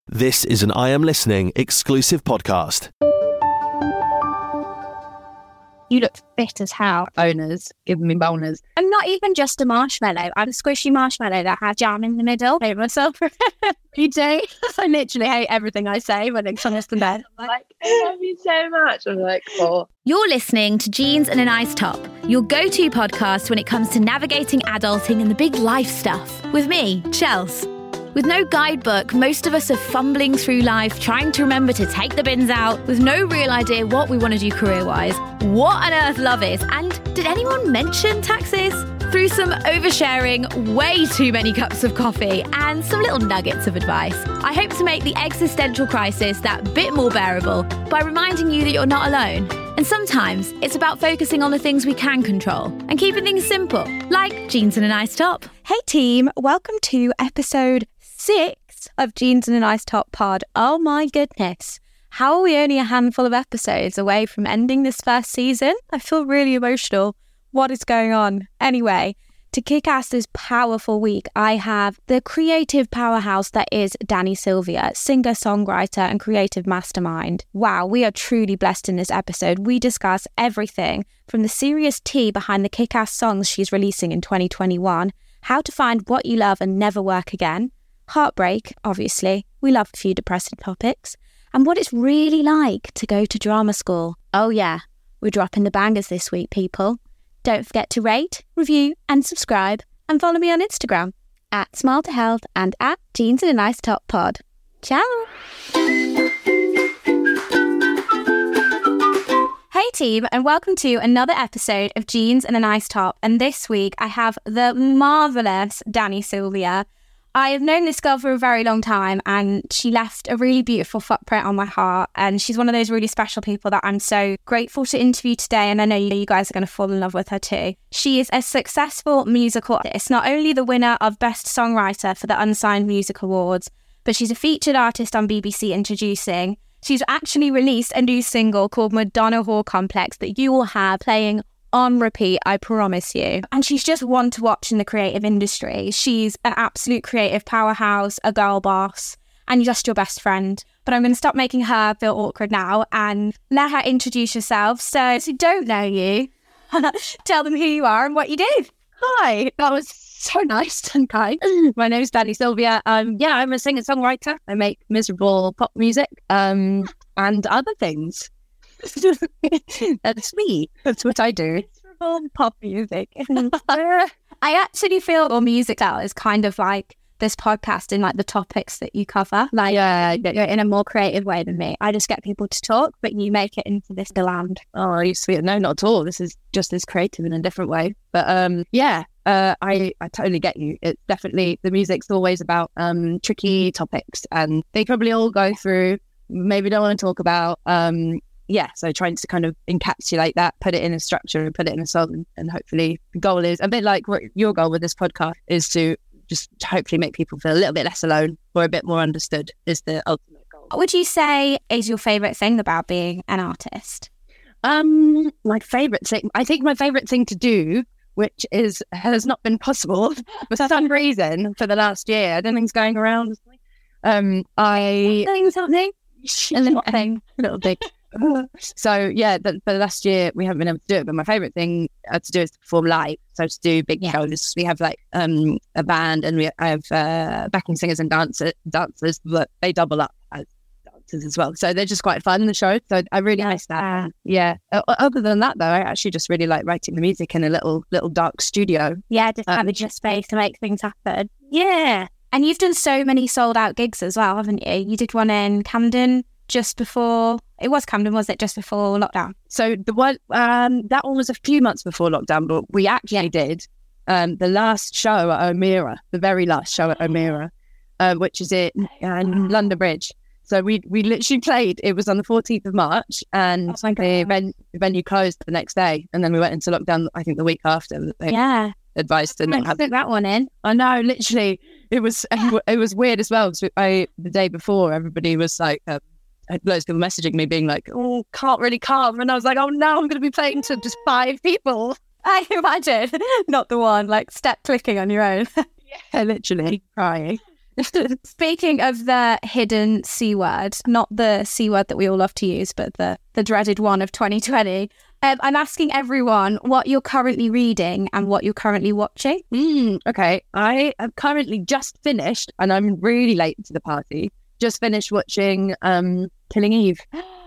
This is an I Am Listening exclusive podcast. You look fit as hell. Boners, giving me boners. I'm not even just a marshmallow. I'm a squishy marshmallow that has jam in the middle. I hate myself. You do? I literally hate everything I say when it comes to bed. I'm like, I love you so much. I'm like, oh. You're listening to Jeans and a Nice Top, your go-to podcast when it comes to navigating adulting and the big life stuff. With me, Chels. With no guidebook, most of us are fumbling through life, trying to remember to take the bins out, with no real idea what we want to do career-wise, what on earth love is, and did anyone mention taxes? Through some oversharing, way too many cups of coffee, and some little nuggets of advice, I hope to make the existential crisis that bit more bearable by reminding you that you're not alone. And sometimes it's about focusing on the things we can control and keeping things simple, like jeans and a nice top. Hey team, welcome to episode 6 of Jeans and a Nice Top pod. Oh my goodness. How are we only a handful of episodes away from ending this first season? I feel really emotional. What is going on? Anyway, to kick ass this powerful week, I have the creative powerhouse that is Dani Sylvia, singer, songwriter, and creative mastermind. Wow, we are truly blessed in this episode. We discuss everything from the serious tea behind the kick-ass songs she's releasing in 2021, how to find what you love and never work again, heartbreak, obviously, we love a few depressing topics, and what it's really like to go to drama school. Oh yeah, we're dropping the bangers this week, people. Don't forget to rate, review and subscribe, and follow me on Instagram at Smile to Health and at Jeans and a Nice Top Pod. Ciao! Hey team, and welcome to another episode of Jeans and a Nice Top. And this week I have the marvellous Dani Sylvia. I have known this girl for a very long time, and she left a really beautiful footprint on my heart, and she's one of those really special people that I'm so grateful to interview today, and I know you guys are going to fall in love with her too. She is a successful musical artist, not only the winner of Best Songwriter for the Unsigned Music Awards, but she's a featured artist on BBC Introducing. She's actually released a new single called Madonna Whore Complex that you will have playing on repeat, I promise you. And she's just one to watch in the creative industry. She's an absolute creative powerhouse, a girl boss, and just your best friend. But I'm going to stop making her feel awkward now and let her introduce herself. So if you don't know you, tell them who you are and what you do. Hi, that was so nice and kind. My name's Dani Sylvia. I'm a singer-songwriter. I make miserable pop music and other things. That's me. That's what I do. Miserable pop music. I actually feel your music style is kind of like this podcast in like the topics that you cover. Like you're in a more creative way than me. I just get people to talk, but you make it into this land. Oh, you sweet. No, not at all. This is just as creative in a different way. But I totally get you. It's definitely, the music's always about tricky topics, and they probably all go through, maybe don't want to talk about so trying to kind of encapsulate that, put it in a structure and put it in a song, and hopefully the goal is a bit like what your goal with this podcast is, to just hopefully make people feel a little bit less alone or a bit more understood is the ultimate goal. What would you say is your favourite thing about being an artist? My favourite thing to do, which has not been possible for some reason for the last year. I don't think it's going around. Things happening? A little thing. A little big. So for the last year we haven't been able to do it, but my favourite thing to do is to perform live, so to do big shows. We have like a band, and I have backing singers and dancers, but they double up as dancers as well, so they're just quite fun, the show, so I really miss that. Other than that though, I actually just really like writing the music in a little dark studio, just having just space to make things happen. And you've done so many sold out gigs as well, haven't you? You did one in Camden just before, was it just before lockdown? So the one, that one was a few months before lockdown, but we actually did the last show at O'Meara, the very last show at O'Meara, which is in London Bridge. So we literally played, it was on the 14th of March, and the venue closed the next day, and then we went into lockdown, I think the week after. Advised to not have that one in. I know, literally, it was weird as well, because the day before everybody was like, loads of people messaging me being like, oh, can't really come, and I was like, oh no, I'm going to be playing to just 5 people. I imagine, not the one, like step clicking on your own. Yeah, literally crying. Speaking of the hidden C word, not the C word that we all love to use, but the dreaded one of 2020, I'm asking everyone what you're currently reading and what you're currently watching. Okay, I have currently just finished, and I'm really late to the party, just finished watching Killing Eve.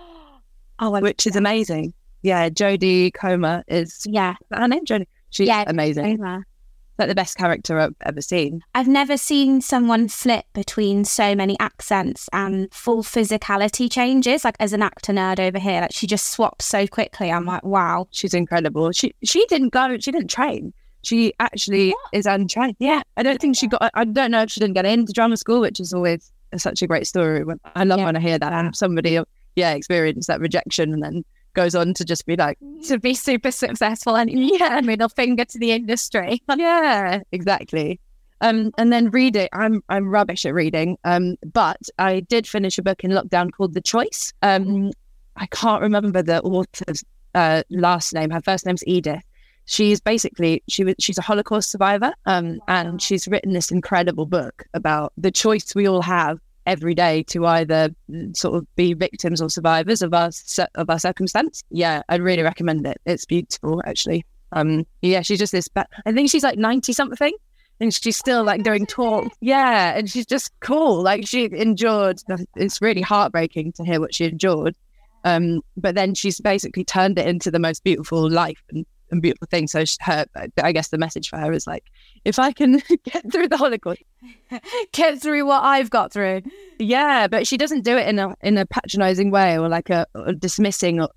Which is amazing. Yeah, Jodie Comer is her name, Jodie. She's amazing. Comer. Like the best character I've ever seen. I've never seen someone flip between so many accents and full physicality changes. Like, as an actor nerd over here, like, she just swaps so quickly. I'm like, wow, she's incredible. She didn't train. She actually is untrained. Yeah, I don't think she got. I don't know if she didn't get into drama school, which is always such a great story. I love when I hear that and somebody experienced that rejection and then goes on to just be like, to be super successful and middle finger to the industry. Yeah, exactly. And then reading, I'm rubbish at reading, but I did finish a book in lockdown called The Choice. I can't remember the author's last name. Her first name's Edith. She's basically she's a Holocaust survivor, and she's written this incredible book about the choice we all have every day to either sort of be victims or survivors of our circumstance. Yeah, I'd really recommend it. It's beautiful, actually. She's just this. I think she's like 90 something, and she's still like doing talk. Yeah, and she's just cool. Like, she endured. It's really heartbreaking to hear what she endured. But then she's basically turned it into the most beautiful life and beautiful thing. So I guess the message for her is like, if I can get through the Holocaust, get through what I've got through. Yeah, but she doesn't do it in a patronizing way or like a dismissing of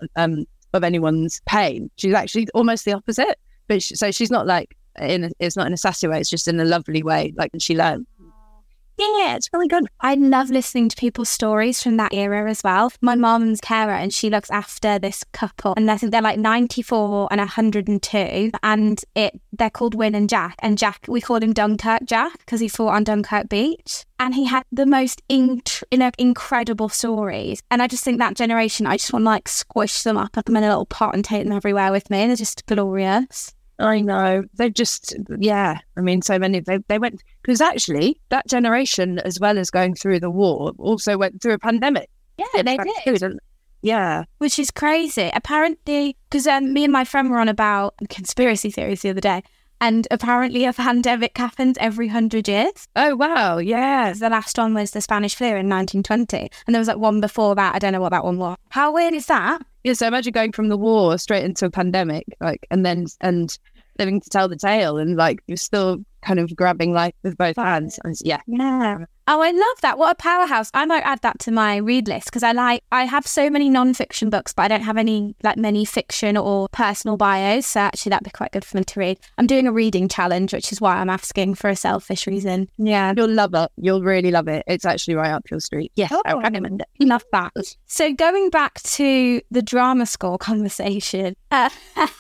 anyone's pain. She's actually almost the opposite. But she's not like it's not in a sassy way. It's just in a lovely way. Like, she learned. Yeah, it's really good. I love listening to people's stories from that era as well. My mum's carer, and she looks after this couple, and I think they're like 94 and 102, and they're called Win and Jack. And Jack, we called him Dunkirk Jack because he fought on Dunkirk Beach, and he had the most incredible stories. And I just think that generation, I just want to like squish them up, put them in a little pot, and take them everywhere with me. They're just glorious. I know. They've just, I mean, so many, they went, because actually that generation, as well as going through the war, also went through a pandemic. Yeah, they did. Yeah. Which is crazy. Apparently, because me and my friend were on about conspiracy theories the other day, and apparently a pandemic happens every 100 years. Oh, wow. Yeah. The last one was the Spanish flu in 1920. And there was like one before that. I don't know what that one was. How weird is that? Yeah, so imagine going from the war straight into a pandemic, like, and living to tell the tale, and like you're still kind of grabbing life with both hands. Yeah. Oh, I love that. What a powerhouse. I might add that to my read list because I have so many non-fiction books, but I don't have any like many fiction or personal bios. So actually that'd be quite good for me to read. I'm doing a reading challenge, which is why I'm asking for a selfish reason. Yeah. You'll love it. You'll really love it. It's actually right up your street. Yeah. I recommend it. Love that. So going back to the drama school conversation, I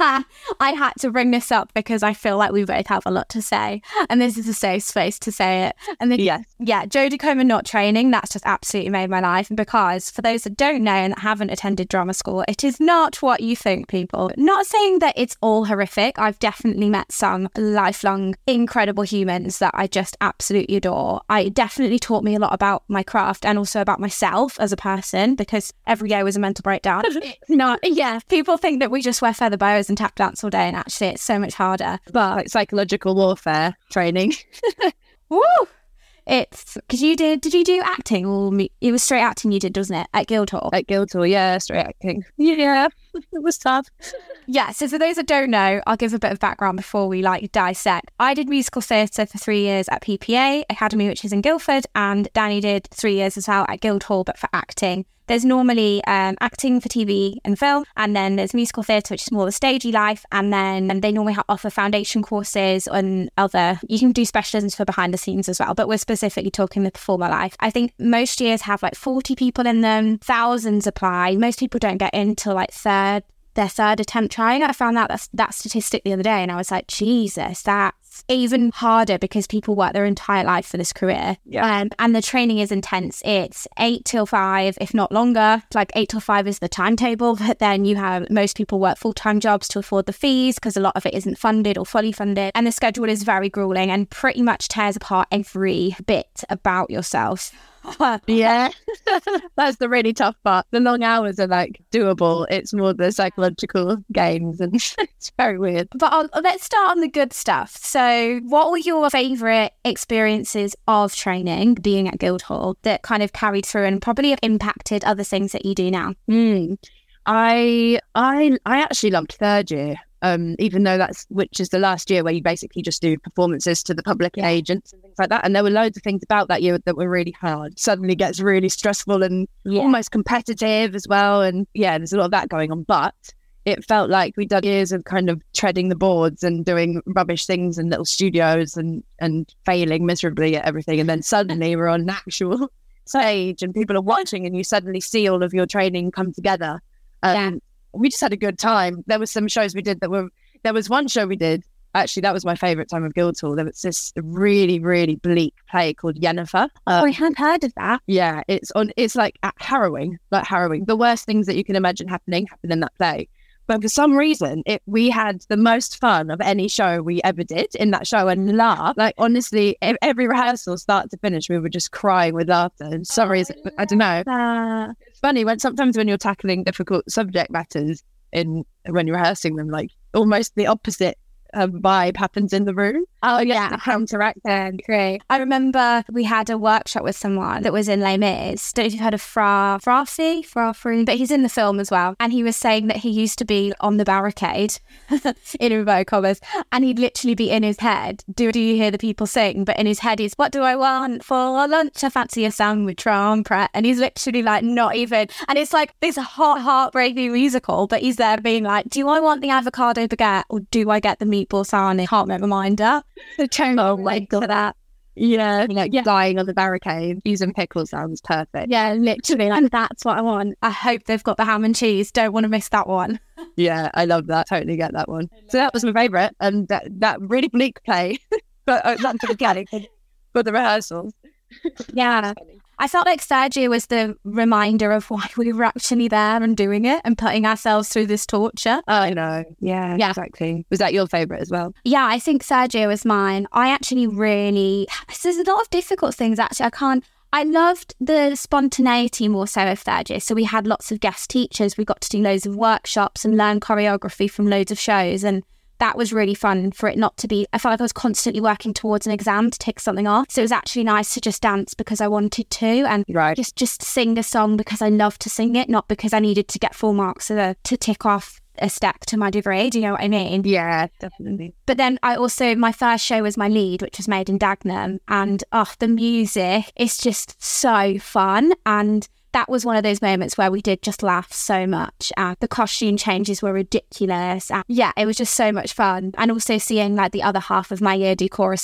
had to bring this up because I feel like we both have a lot to say. And this is a safe space to say it. And then, Jodie Comer not training, that's just absolutely made my life. Because for those that don't know and that haven't attended drama school, it is not what you think, people. Not saying that it's all horrific. I've definitely met some lifelong, incredible humans that I just absolutely adore. It definitely taught me a lot about my craft and also about myself as a person, because every year was a mental breakdown. People think that we just wear feather boas and tap dance all day, and actually it's so much harder. But like psychological warfare training. Woo! It's because did you do acting, or it was straight acting you did, wasn't it, at Guildhall? At Guildhall, yeah, straight acting. Yeah, it was tough. Yeah, so for those that don't know, I'll give a bit of background before we dissect. I did musical theatre for 3 years at PPA Academy, which is in Guildford, and Danny did 3 years as well at Guildhall, but for acting. There's normally acting for TV and film, and then there's musical theatre, which is more the stagey life, and then they normally offer foundation courses and you can do specialisms for behind the scenes as well, but we're specifically talking the performer life. I think most years have like 40 people in them, thousands apply. Most people don't get into like their third attempt trying. I found out that statistic the other day, and I was like, Jesus, that's it's even harder because people work their entire life for this career. Yeah. And the training is intense. It's 8 till 5, if not longer. Like 8 till 5 is the timetable, but then you have most people work full-time jobs to afford the fees because a lot of it isn't funded or fully funded. And the schedule is very grueling and pretty much tears apart every bit about yourself. Yeah. That's the really tough part. The long hours are like doable. It's more the psychological games and it's very weird. But let's start on the good stuff. So what were your favourite experiences of training, being at Guildhall, that kind of carried through and probably have impacted other things that you do now? I actually loved third year. Even though which is the last year where you basically just do performances to the public and agents and things like that. And there were loads of things about that year that were really hard. Suddenly gets really stressful and almost competitive as well. And yeah, there's a lot of that going on. But it felt like we'd done years of kind of treading the boards and doing rubbish things in little studios and failing miserably at everything. And then suddenly we're on an actual stage and people are watching and you suddenly see all of your training come together. We just had a good time. There were some shows we did there was one show we did, actually, that was my favourite time of Guildhall. There was this really, really bleak play called Yennefer. I hadn't heard of that. Yeah, it's like harrowing. The worst things that you can imagine happen in that play. But for some reason, we had the most fun of any show we ever did in that show and laugh. Like, honestly, every rehearsal, start to finish, we were just crying with laughter. And for some reason, I don't know. It's funny, sometimes when you're tackling difficult subject matters when you're rehearsing them, like almost the opposite vibe happens in the room. Oh yeah, counteracting. Great. I remember we had a workshop with someone that was in Les Mis. Don't know if you've heard of Frafi, but he's in the film as well. And he was saying that he used to be on the barricade, in inverted commas, and he'd literally be in his head. Do you hear the people sing? But in his head, he's, what do I want for lunch? I fancy a sandwich trumpet. And he's literally like not even. And it's like this heartbreaking musical, but he's there being like, do I want the avocado baguette or do I get the meatball sarnie? Heart reminder. The tone for that. Yeah, dying on the barricade. Using pickle sounds perfect. Yeah, literally. Like, that's what I want. I hope they've got the ham and cheese. Don't want to miss that one. Yeah, I love that. Totally get that one. So that was my favourite. And that really bleak play. But that's for the rehearsals. Yeah. I felt like third year was the reminder of why we were actually there and doing it and putting ourselves through this torture. I know. Yeah, exactly. Was that your favourite as well? Yeah, I think third year was mine. I actually there's a lot of difficult things actually. I loved the spontaneity more so of third year. So we had lots of guest teachers. We got to do loads of workshops and learn choreography from loads of shows. And that was really fun for it not to be, I felt like I was constantly working towards an exam to tick something off. So it was actually nice to just dance because I wanted to and just sing a song because I loved to sing it, not because I needed to get full marks to tick off a step to my degree. Do you know what I mean? Yeah, definitely. But then my first show was my lead, which was made in Dagenham. And the music is just so fun. And that was one of those moments where we did just laugh so much. The costume changes were ridiculous. Yeah, it was just so much fun. And also seeing like the other half of my year do chorus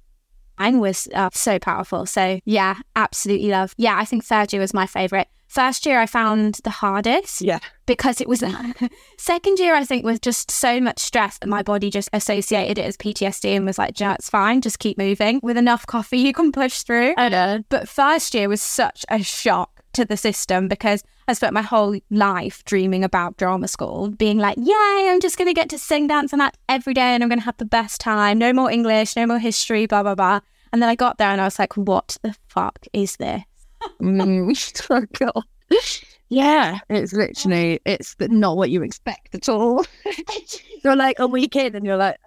line was so powerful. So yeah, absolutely love. Yeah, I think third year was my favourite. First year I found the hardest. Yeah. Because it was second year I think was just so much stress that my body just associated it as PTSD and was like, it's fine, just keep moving. With enough coffee you can push through. I know. But first year was such a shock to the system because I spent my whole life dreaming about drama school, being like, yay, I'm just going to get to sing, dance and act every day and I'm going to have the best time. No more English, no more history, blah, blah, blah. And then I got there and I was like, what the fuck is this? Oh, God. Yeah, it's literally, it's not what you expect at all. You're like a week in and you're like,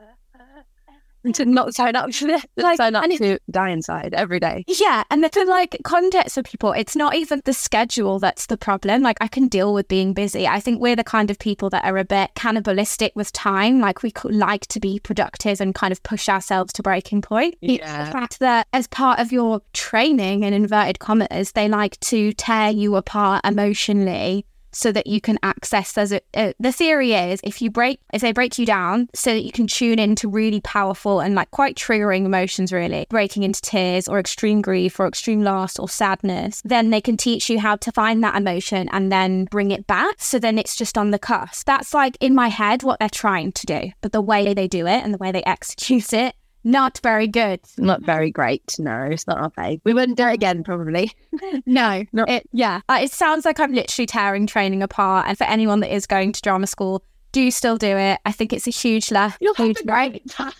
to not sign up for this, sign up to die inside every day. Yeah, and the like context for people, it's not even the schedule that's the problem. Like I can deal with being busy. I think we're the kind of people that are a bit cannibalistic with time. Like we could like to be productive and kind of push ourselves to breaking point. Yeah. The fact that as part of your training, in inverted commas, they like to tear you apart emotionally so that you can access the theory is if they break you down so that you can tune into really powerful and like quite triggering emotions, really breaking into tears or extreme grief or extreme loss or sadness, then they can teach you how to find that emotion and then bring it back. So then it's just on the cusp. That's like in my head what they're trying to do, but the way they do it and the way they execute it Not very good. Not very great. No, it's not our fave. We wouldn't do it again, probably. No. No. It sounds like I'm literally tearing training apart. And for anyone that is going to drama school, do still do it. I think it's a huge You'll have a great time.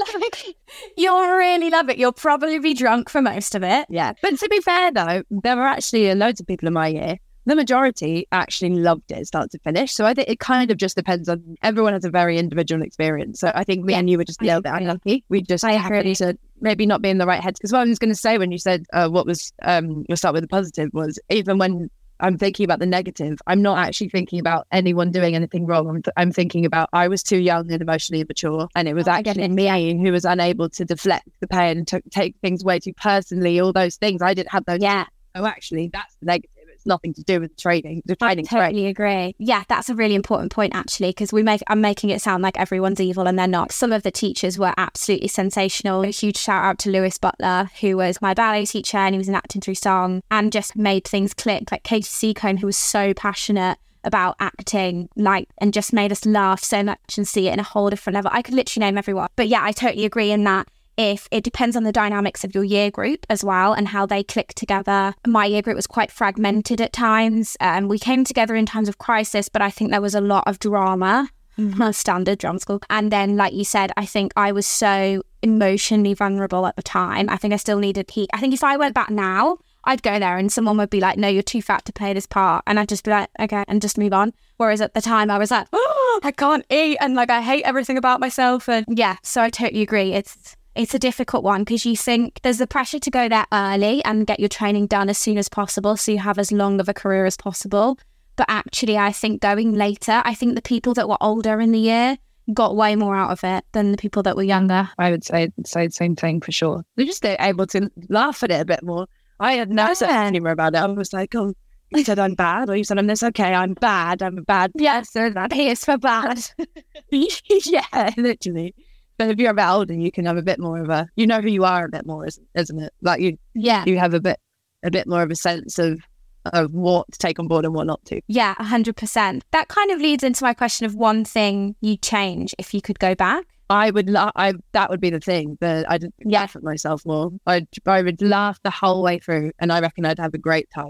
You'll really love it. You'll probably be drunk for most of it. Yeah. But to be fair, though, there were actually loads of people in my year. The majority actually loved it start to finish. So I think it kind of just depends on, everyone has a very individual experience. So I think me and you were just a little bit unlucky. We just happened to maybe not be in the right heads. Because what I was going to say when you said we'll start with the positive, was even when I'm thinking about the negative, I'm not actually thinking about anyone doing anything wrong. I'm thinking about, I was too young and emotionally immature, and it was actually me who was unable to deflect the pain and take things way too personally, all those things. I didn't have those. Yeah. Oh, actually, that's the negative. It's nothing to do with training. I totally agree. Yeah, that's a really important point, actually, because I'm making it sound like everyone's evil and they're not. Some of the teachers were absolutely sensational. A huge shout out to Lewis Butler, who was my ballet teacher, and he was an acting through song and just made things click. Like Katie Seacone, who was so passionate about acting, and just made us laugh so much and see it in a whole different level. I could literally name everyone. But yeah, I totally agree in that. If it depends on the dynamics of your year group as well and how they click together. My year group was quite fragmented at times. We came together in times of crisis, but I think there was a lot of drama, standard drama school. And then, like you said, I think I was so emotionally vulnerable at the time. I think I still needed heat. I think if I went back now, I'd go there and someone would be like, no, you're too fat to play this part. And I'd just be like, okay, and just move on. Whereas at the time I was like, oh, I can't eat. And I hate everything about myself. And yeah, so I totally agree. It's a difficult one because you think there's the pressure to go there early and get your training done as soon as possible so you have as long of a career as possible. But actually, I think going later, I think the people that were older in the year got way more out of it than the people that were younger. I would say the same thing for sure. They're just able to laugh at it a bit more. I had no sense anymore about it. I was like, oh, you said I'm bad, or you said I'm this. Okay, I'm bad. I'm a bad person. I'm here for bad. Yeah, literally. But if you're a bit older, you can have a bit more of you know who you are a bit more, isn't it? Like you have a bit more of a sense of what to take on board and what not to. Yeah, 100%. That kind of leads into my question of one thing you'd change if you could go back. I would that would be the thing that I'd laugh at myself more. I would laugh the whole way through, and I reckon I'd have a great time.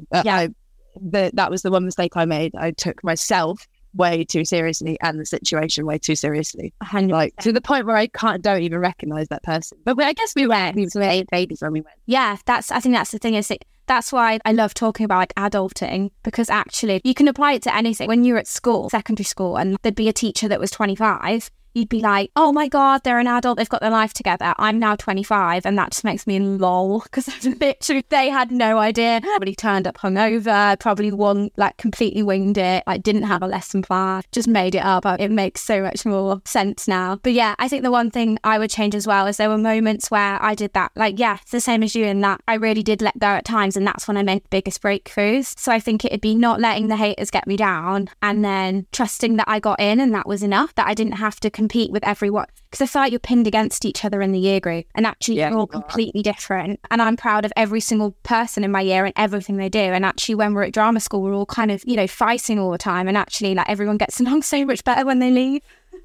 That was the one mistake I made. I took myself way too seriously and the situation way too seriously, to the point where I don't even recognize that person. But I guess we were babies when we went. Yeah, I think that's the thing, is that's why I love talking about adulting, because actually you can apply it to anything. When you're at school, secondary school, and there'd be a teacher that was 25, you'd be like, oh my God, they're an adult, they've got their life together. I'm now 25, and that just makes me lol, because literally they had no idea. Probably turned up hungover, probably completely winged it, didn't have a lesson plan, just made it up. It makes so much more sense now. But yeah, I think the one thing I would change as well is there were moments where I did that. It's the same as you in that I really did let go at times, and that's when I made the biggest breakthroughs. So I think it'd be not letting the haters get me down, and then trusting that I got in and that was enough, that I didn't have to compete with everyone, because I feel like you're pinned against each other in the year group, and actually you're all completely different. And I'm proud of every single person in my year and everything they do. And actually when we're at drama school, we're all kind of fighting all the time, and actually everyone gets along so much better when they leave.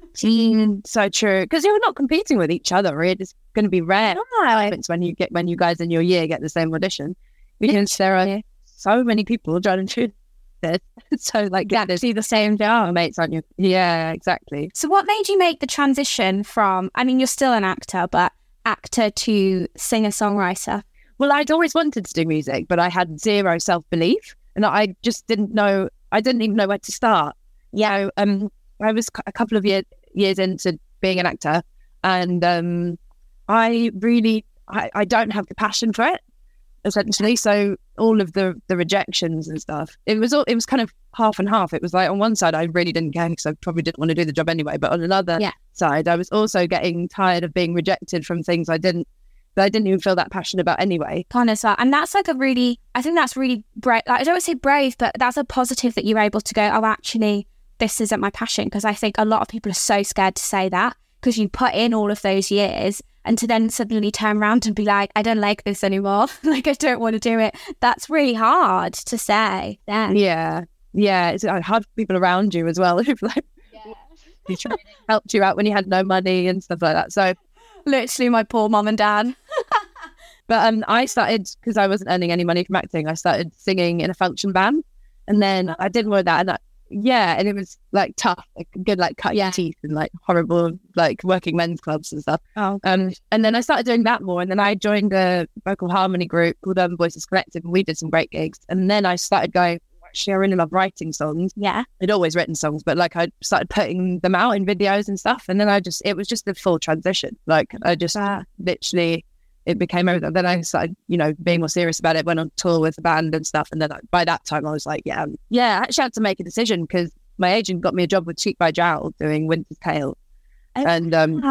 So true, because you're not competing with each other. It's going to be rare when you guys in your year get the same audition, because there are so many people trying to do this. So see the same job, mates, aren't you? Yeah, exactly. So what made you make the transition from, you're still an actor, but actor to singer-songwriter? Well, I'd always wanted to do music, but I had zero self-belief, and I just didn't know. I didn't even know where to start. Yeah, I was a couple of years into being an actor, and I don't have the passion for it, essentially. So all of the rejections and stuff, it was kind of half and half. It was on one side I really didn't care because I probably didn't want to do the job anyway, but on another side I was also getting tired of being rejected from things I didn't even feel that passionate about anyway. As well. And that's I think that's really brave. I don't want to say brave, but that's a positive that you're able to go, oh, actually this isn't my passion. Because I think a lot of people are so scared to say that, because you put in all of those years, and to then suddenly turn around and be like, I don't like this anymore. I don't want to do it. That's really hard to say. Yeah. It's hard for people around you as well who've helped you out when you had no money and stuff like that. So Literally my poor mum and dad. But I started, because I wasn't earning any money from acting, I started singing in a function band. And then I did more of that. And it was like tough, like good, like cut your teeth and like horrible, like working men's clubs and stuff. And then I started doing that more. And then I joined a vocal harmony group called Urban Voices Collective, and we did some great gigs. And then I started going, actually, I really love writing songs. Yeah. I'd always written songs, but like I started putting them out in videos and stuff. And then it was just the full transition. Like I just literally, it became everything. Then I started, being more serious about it, went on tour with the band and stuff. And then by that time I was like, I actually had to make a decision because my agent got me a job with Cheek by Jowl doing Winter's Tale. But then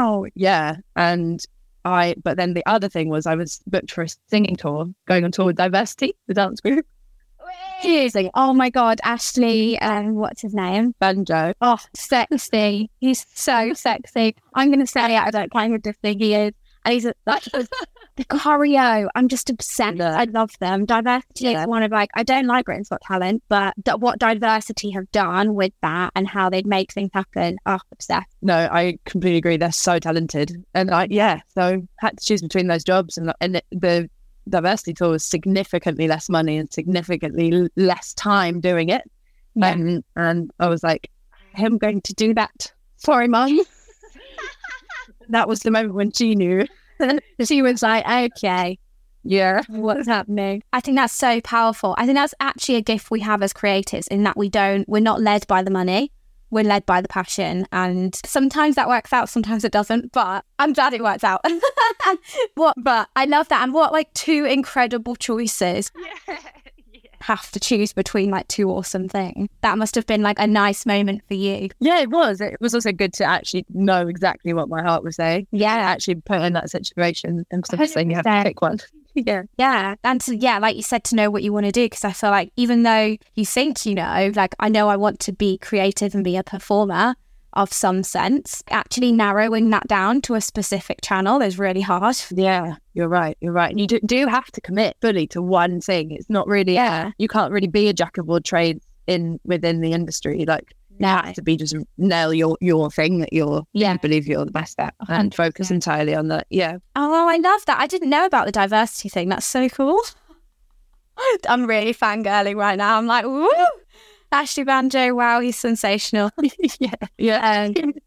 the other thing was I was booked for a singing tour, going on tour with Diversity, the dance group. Amazing. Oh my God, Ashley, what's his name? Banjo. Oh, sexy. He's so sexy. I'm going to say it, I don't care who think he is. And he's like the choreo. I'm just obsessed. Yeah. I love them. Diversity is one of I don't like Britain's Got Talent, but what Diversity have done with that and how they'd make things happen. Oh, obsessed. No, I completely agree. They're so talented. And so had to choose between those jobs, and the Diversity tour was significantly less money and significantly less time doing it. Yeah. And I was like, I'm going to do that. Sorry, Mum. That was the moment when she knew. She was like, okay, yeah, what's happening? I think that's so powerful. I think that's actually a gift we have as creators, in that we're not led by the money. We're led by the passion. And sometimes that works out, sometimes it doesn't, but I'm glad it works out. But I love that. And what two incredible choices. Yeah. Have to choose between two awesome things. That must have been a nice moment for you. Yeah, it was. It was also good to actually know exactly what my heart was saying. Yeah, actually put in that situation instead of saying you have to pick one. Yeah, and like you said, to know what you want to do, because I feel like even though you think I know I want to be creative and be a performer of some sense, actually narrowing that down to a specific channel is really hard. Yeah, you're right. And you do have to commit fully to one thing. It's not really, you can't really be a jack of all trades within the industry. You have to be just nail your thing that you believe you're the best at, and focus entirely on that. Yeah. Oh, I love that. I didn't know about the Diversity thing. That's so cool. I'm really fangirling right now. I'm like, woo! Ashley Banjo, wow, he's sensational. Yeah.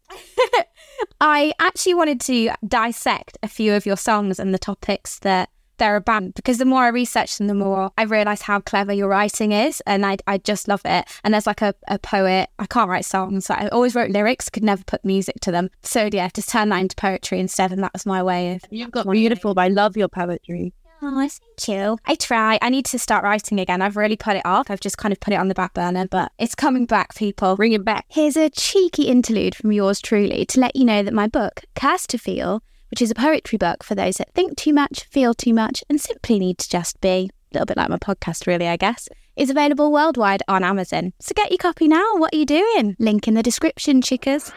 I actually wanted to dissect a few of your songs and the topics that they're about, because the more I research them, the more I realise how clever your writing is, and I just love it. And as a poet, I can't write songs, so I always wrote lyrics, could never put music to them. So just turn that into poetry instead, and that was my way of... You've got beautiful, but I love your poetry. Oh, thank you. I try. I need to start writing again. I've really put it off. I've just kind of put it on the back burner, but it's coming back, people. Bring it back. Here's a cheeky interlude from yours truly to let you know that my book, Cursed to Feel, which is a poetry book for those that think too much, feel too much, and simply need to just be, a little bit like my podcast really, I guess, is available worldwide on Amazon. So get your copy now. What are you doing? Link in the description, chickas.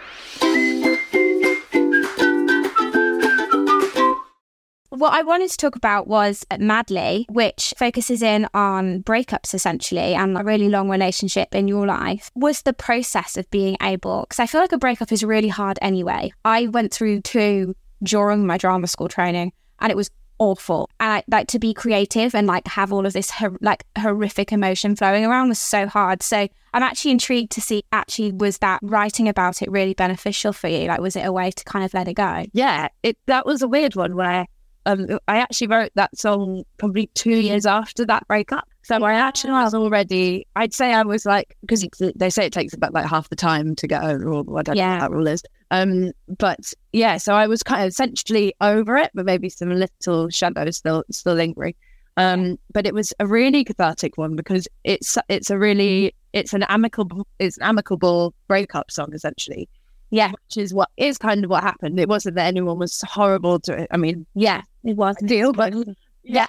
What I wanted to talk about was Madly, which focuses in on breakups essentially and a really long relationship in your life. Was the process of being able, because I feel like a breakup is really hard anyway. I went through 2 during my drama school training, and it was awful. And to be creative and have all of this horrific emotion flowing around was so hard. So I'm actually intrigued to see, was that writing about it really beneficial for you? Was it a way to kind of let it go? Yeah, that was a weird one where I actually wrote that song probably 2 years after that breakup. So I actually was already, I'd say I was because they say it takes about half the time to get over, or I don't know what that rule is. But yeah, so I was kind of essentially over it, but maybe some little shadows still lingering. But it was a really cathartic one because it's an amicable breakup song essentially. Yeah, which is kind of what happened. It wasn't that anyone was horrible to it. I mean, yeah, it was a deal, but yeah,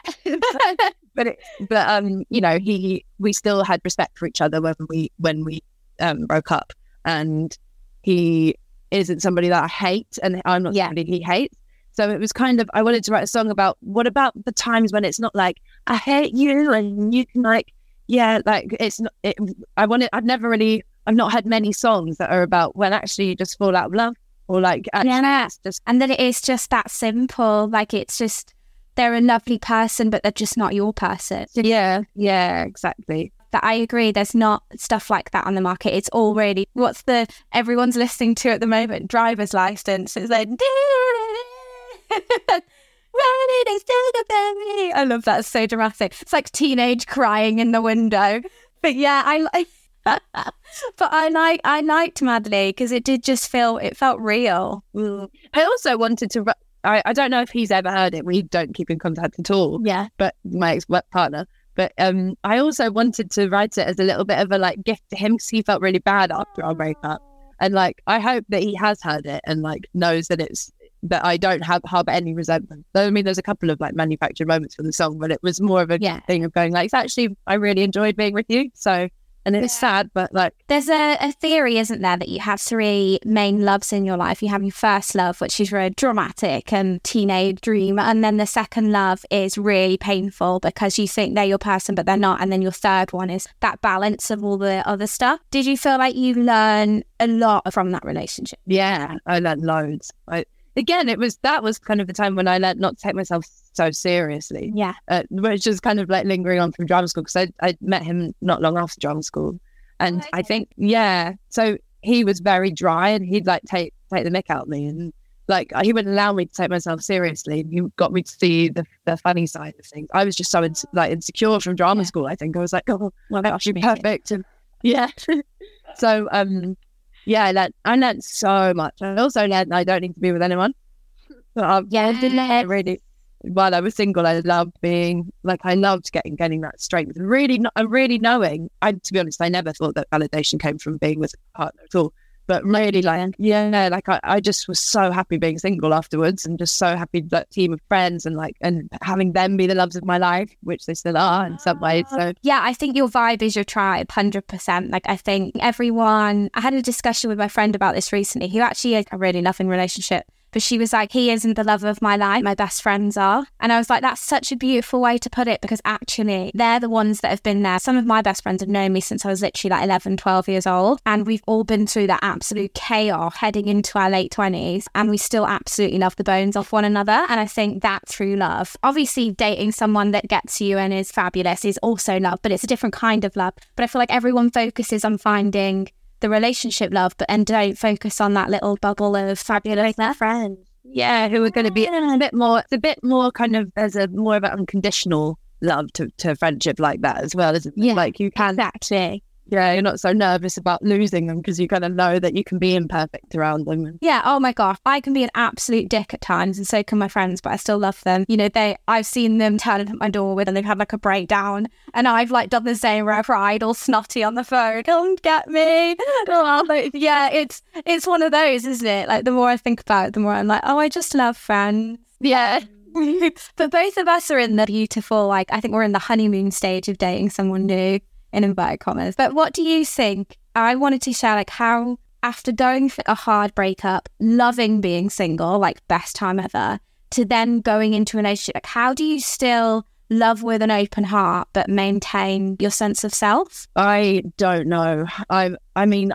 we still had respect for each other when we broke up, and he isn't somebody that I hate, and I'm not somebody he hates. So it was kind of, I wanted to write a song about what about the times when it's not I hate you and you can it's not. I've not had many songs that are about when actually you just fall out of love, or like actually it's just and then it is just that simple. Like it's just they're a lovely person, but they're just not your person. yeah, exactly. That I agree. There's not stuff like that on the market. It's already what's the everyone's listening to at the moment. Driver's License. It's like I love that. It's so dramatic. It's like teenage crying in the window. But yeah, but I liked Madly because it did just it felt real. I also wanted to. I don't know if he's ever heard it. We don't keep in contact at all. Yeah. But my ex-work partner. But I also wanted to write it as a little bit of a like gift to him because he felt really bad after our breakup. And like, I hope that he has heard it and like knows that that I don't harbor any resentment. Though, I mean, there's a couple of like manufactured moments for the song, but it was more of a thing of going like, it's actually, I really enjoyed being with you. So, and it's sad, but like... There's a theory, isn't there, that you have 3 main loves in your life. You have your first love, which is very dramatic and teenage dream. And then the second love is really painful because you think they're your person, but they're not. And then your third one is that balance of all the other stuff. Did you feel like you learned a lot from that relationship? Yeah, I learned loads. That was kind of the time when I learned not to take myself so seriously. Yeah. Which is kind of like lingering on from drama school because I met him not long after drama school. And I think, so he was very dry and he'd like take the mick out of me. And like, he wouldn't allow me to take myself seriously. He got me to see the funny side of things. I was just so insecure from drama school. I think I was like, oh, well, that should be perfect. And so, I learned so much. I also learned I don't need to be with anyone. Really, while I was single, I loved getting that strength. Really knowing. To be honest, I never thought that validation came from being with a partner at all. But really, I just was so happy being single afterwards, and just so happy that team of friends and having them be the loves of my life, which they still are in some ways. So yeah, I think your vibe is your tribe, 100%. Like I think everyone. I had a discussion with my friend about this recently, who actually is a really loving relationship. But she was like, he isn't the love of my life. My best friends are. And I was like, that's such a beautiful way to put it, because actually they're the ones that have been there. Some of my best friends have known me since I was literally like 11, 12 years old. And we've all been through that absolute chaos heading into our late 20s. And we still absolutely love the bones off one another. And I think that's true love. Obviously, dating someone that gets you and is fabulous is also love, but it's a different kind of love. But I feel like everyone focuses on finding the relationship love, and don't focus on that little bubble of fabulous friends. Yeah, who are going to be a bit more kind of as a more of an unconditional love to friendship like that as well, isn't it? Yeah, like you can exactly. Yeah, you're not so nervous about losing them because you kind of know that you can be imperfect around them. Yeah, oh my gosh, I can be an absolute dick at times, and so can my friends, but I still love them. You know, I've seen them turn at my door and they've had like a breakdown, and I've like done the same where I cried all snotty on the phone, come get me. Yeah, it's one of those, isn't it? Like the more I think about it, the more I'm like, oh, I just love friends. Yeah. But both of us are in the beautiful, like, I think we're in the honeymoon stage of dating someone new, in inverted commas. But what do you think? I wanted to share like how, after going through a hard breakup, loving being single, like best time ever, to then going into a relationship, like how do you still love with an open heart but maintain your sense of self? I don't know. I mean,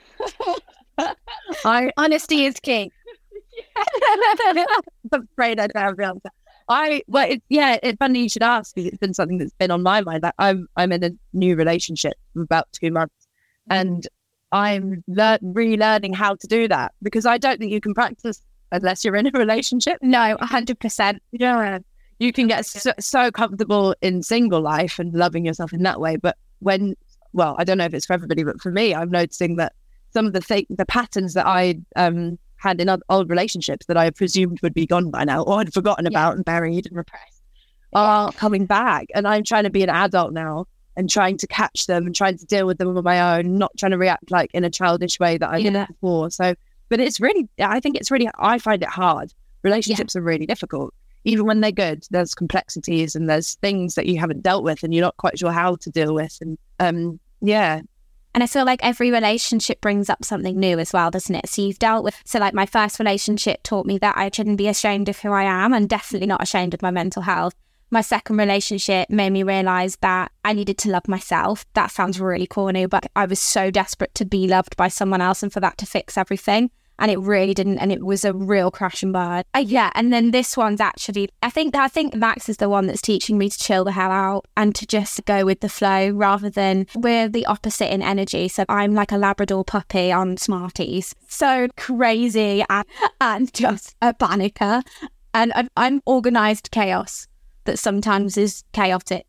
honesty is king. I'm afraid I don't have the answer. It's funny you should ask, because it's been something that's been on my mind. Like I'm in a new relationship for about 2 months, and I'm relearning how to do that, because I don't think you can practice unless you're in a relationship. No, 100%. Yeah, you can get so comfortable in single life and loving yourself in that way, but I don't know if it's for everybody, but for me, I'm noticing that some of the patterns that I had in old relationships that I presumed would be gone by now, or had forgotten about and buried and repressed, are coming back. And I'm trying to be an adult now and trying to catch them and trying to deal with them on my own, not trying to react like in a childish way that I did before. So, but I find it hard. Relationships are really difficult. Even when they're good, there's complexities and there's things that you haven't dealt with and you're not quite sure how to deal with. And And I feel like every relationship brings up something new as well, doesn't it? So you've dealt with, like my first relationship taught me that I shouldn't be ashamed of who I am, and definitely not ashamed of my mental health. My second relationship made me realise that I needed to love myself. That sounds really corny, but I was so desperate to be loved by someone else and for that to fix everything. and it really didn't, and it was a real crash and burn. Yeah, and then this one's actually, I think Max is the one that's teaching me to chill the hell out and to just go with the flow rather than, we're the opposite in energy. So I'm like a Labrador puppy on Smarties, so crazy and just a panicker, and I'm organised chaos that sometimes is chaotic.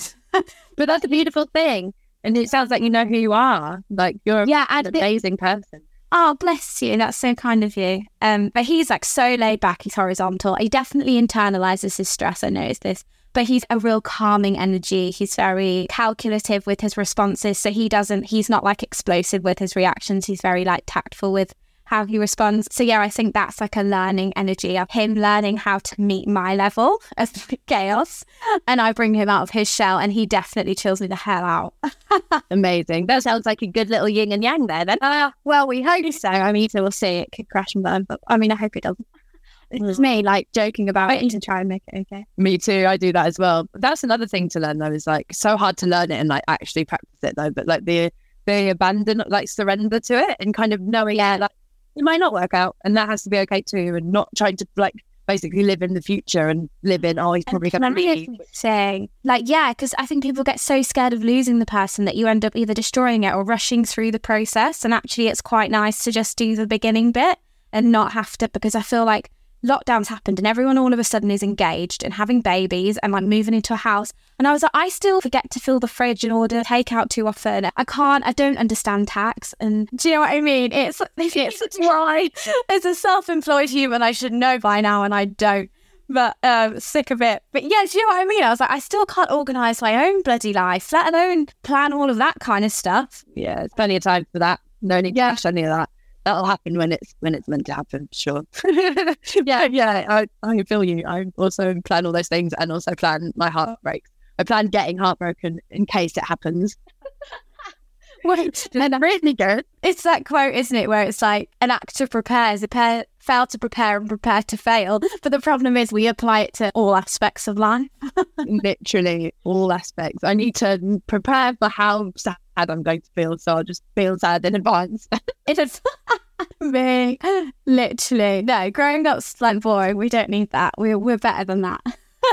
But that's a beautiful thing, and it sounds like you know who you are. Like you're an amazing person. Oh, bless you. That's so kind of you. But he's like so laid back. He's horizontal. He definitely internalizes his stress. I noticed this. But he's a real calming energy. He's very calculative with his responses. So he's not like explosive with his reactions. He's very like tactful with how he responds. So yeah, I think that's like a learning energy of him learning how to meet my level of chaos. And I bring him out of his shell, and he definitely chills me the hell out. Amazing. That sounds like a good little yin and yang there then. Well, we hope so. I mean, we'll see. It could crash and burn, but I mean, I hope it doesn't. It's me like joking about it to try and make it okay. Me too. I do that as well. That's another thing to learn though, is like so hard to learn it and like actually practice it though. But like the abandon, like surrender to it and kind of knowing like it might not work out, and that has to be okay too, and not trying to like basically live in the future and live in, he's probably going to leave. Saying like, yeah, because I think people get so scared of losing the person that you end up either destroying it or rushing through the process. And actually it's quite nice to just do the beginning bit and not have to, because I feel like lockdowns happened and everyone all of a sudden is engaged and having babies and like moving into a house. And I was like, I still forget to fill the fridge and order takeout too often. I don't understand tax. And do you know what I mean? It's why as a self-employed human, I should know by now, and I don't. But sick of it. But yeah, do you know what I mean? I was like, I still can't organise my own bloody life, let alone plan all of that kind of stuff. Yeah, there's plenty of time for that. No need to cash any of that. That'll happen when it's meant to happen, sure. I feel you. I also plan all those things and also plan my heartbreaks. I plan getting heartbroken in case it happens. Wait, and really good. It's that quote, isn't it, where it's like an actor prepares, fail to prepare and prepare to fail. But the problem is we apply it to all aspects of life. Literally all aspects. I need to prepare for how sad I'm going to feel, so I'll just feel sad in advance. Me, literally. No, growing up's like boring. We don't need that. We're better than that.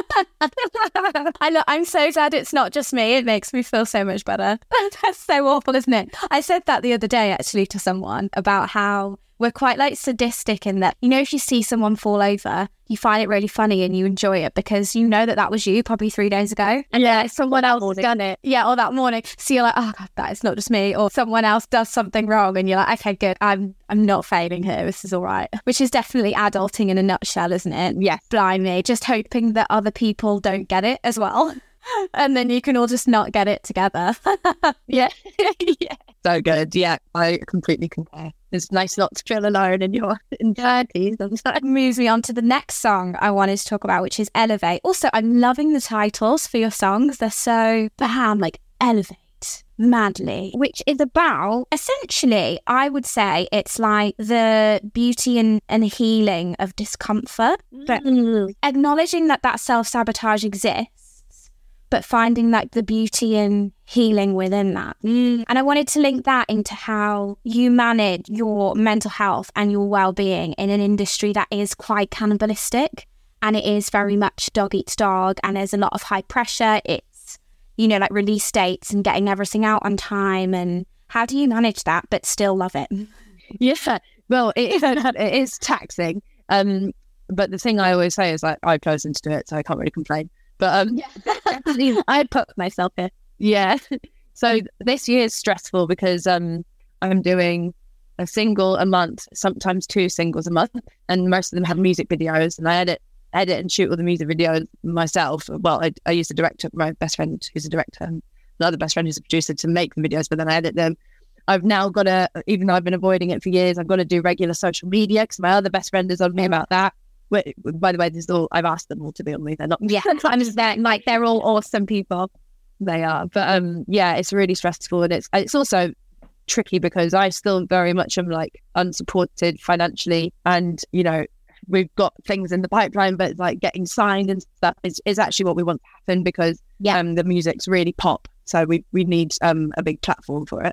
I'm so glad it's not just me. It makes me feel so much better. That's so awful, isn't it? I said that the other day actually to someone about how we're quite like sadistic in that, you know, if you see someone fall over, you find it really funny and you enjoy it because you know that was you probably 3 days ago. And yeah, someone else has done it. Yeah, or that morning. So you're like, oh God, that is not just me. Or someone else does something wrong and you're like, okay, good. I'm not failing here. This is all right. Which is definitely adulting in a nutshell, isn't it? Yes. Blimey. Just hoping that other people don't get it as well. And then you can all just not get it together. Yeah. Yeah. So good. Yeah, I completely concur. It's nice not to feel alone in your entirety. That moves me on to the next song I wanted to talk about, which is Elevate. Also, I'm loving the titles for your songs. They're so bam, like Elevate, Madly, which is about, essentially, I would say it's like the beauty and healing of discomfort, but acknowledging that self-sabotage exists, but finding like the beauty and healing within that. And I wanted to link that into how you manage your mental health and your well-being in an industry that is quite cannibalistic, and it is very much dog eats dog, and there's a lot of high pressure. It's, you know, like release dates and getting everything out on time. And how do you manage that but still love it? Yeah, well, it is taxing. But the thing I always say is like, I've chosen to do it, so I can't really complain. But definitely, I put myself here. Yeah. So this year is stressful because I'm doing a single a month, sometimes 2 singles a month, and most of them have music videos. And I edit and shoot all the music videos myself. Well, I use a director, my best friend who's a director, and another best friend who's a producer, to make the videos, but then I edit them. I've now got to, even though I've been avoiding it for years, I've got to do regular social media because my other best friend is on me about that. By the way, this is all, I've asked them all to be on me. They're not. Yeah, I'm just there. Like, they're all awesome people. They are, but yeah, it's really stressful, and it's also tricky because I still very much am like unsupported financially, and you know, we've got things in the pipeline, but like getting signed and stuff is actually what we want to happen because the music's really pop, so we need a big platform for it.